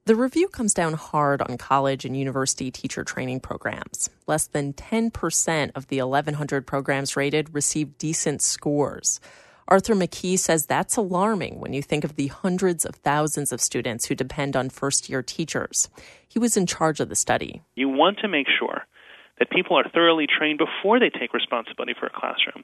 The review comes down hard on college and university teacher training programs. Less than 10% of the 1,100 programs rated received decent scores. Arthur McKee says that's alarming when you think of the hundreds of thousands of students who depend on first-year teachers. He was in charge of the study. You want to make sure that people are thoroughly trained before they take responsibility for a classroom.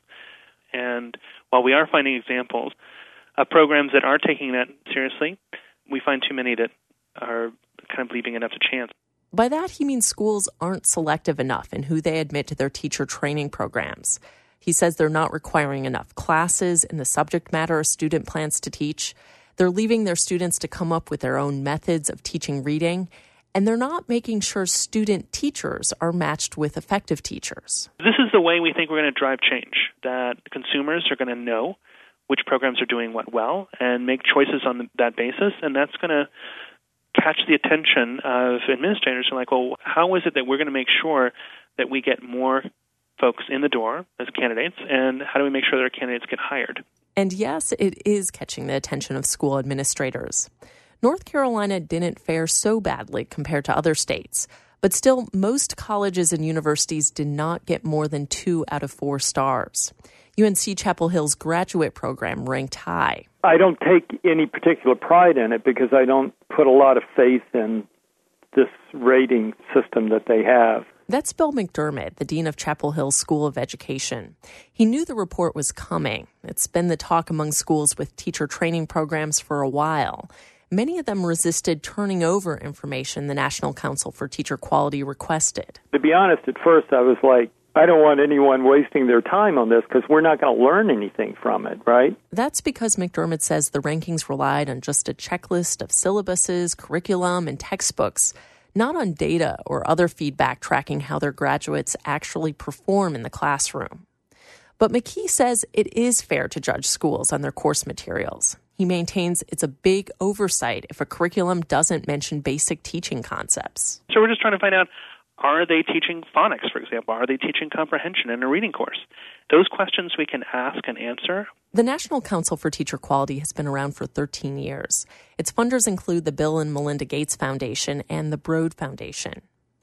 And while we are finding examples of programs that are taking that seriously, we find too many that are kind of leaving it up to chance. By that, he means schools aren't selective enough in who they admit to their teacher training programs. He says they're not requiring enough classes in the subject matter a student plans to teach. They're leaving their students to come up with their own methods of teaching reading. And they're not making sure student teachers are matched with effective teachers. This is the way we think we're going to drive change, that consumers are going to know which programs are doing what well and make choices on that basis, and that's going to catch the attention of administrators who are like, well, how is it that we're going to make sure that we get more folks in the door as candidates, and how do we make sure that our candidates get hired? And yes, it is catching the attention of school administrators. North Carolina didn't fare so badly compared to other states, but still most colleges and universities did not get more than 2 out of 4 stars. UNC Chapel Hill's graduate program ranked high. I don't take any particular pride in it because I don't put a lot of faith in this rating system that they have. That's Bill McDermott, the dean of Chapel Hill School of Education. He knew the report was coming. It's been the talk among schools with teacher training programs for a while. Many of them resisted turning over information the National Council for Teacher Quality requested. To be honest, at first I was like, I don't want anyone wasting their time on this because we're not going to learn anything from it, right? That's because McDermott says the rankings relied on just a checklist of syllabuses, curriculum, and textbooks, not on data or other feedback tracking how their graduates actually perform in the classroom. But McKee says it is fair to judge schools on their course materials. He maintains it's a big oversight if a curriculum doesn't mention basic teaching concepts. So we're just trying to find out, are they teaching phonics, for example? Are they teaching comprehension in a reading course? Those questions we can ask and answer. The National Council for Teacher Quality has been around for 13 years. Its funders include the Bill and Melinda Gates Foundation and the Broad Foundation.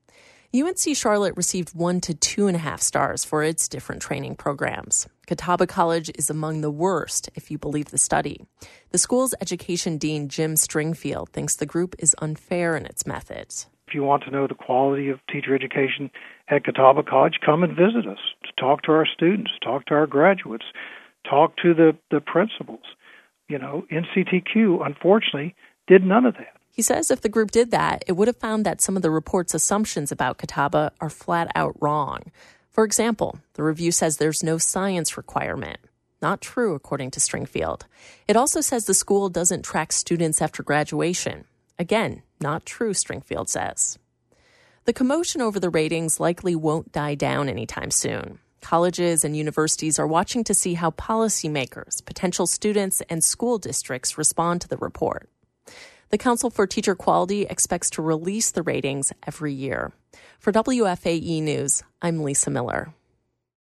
UNC Charlotte received 1 to 2.5 stars for its different training programs. Catawba College is among the worst, if you believe the study. The school's education dean, Jim Stringfield, thinks the group is unfair in its methods. If you want to know the quality of teacher education at Catawba College, come and visit us, to talk to our students, talk to our graduates, talk to the principals. NCTQ, unfortunately, did none of that. He says if the group did that, it would have found that some of the report's assumptions about Catawba are flat out wrong. For example, the review says there's no science requirement. Not true, according to Stringfield. It also says the school doesn't track students after graduation. Again, not true, Stringfield says. The commotion over the ratings likely won't die down anytime soon. Colleges and universities are watching to see how policymakers, potential students, and school districts respond to the report. The Council for Teacher Quality expects to release the ratings every year. For WFAE News, I'm Lisa Miller.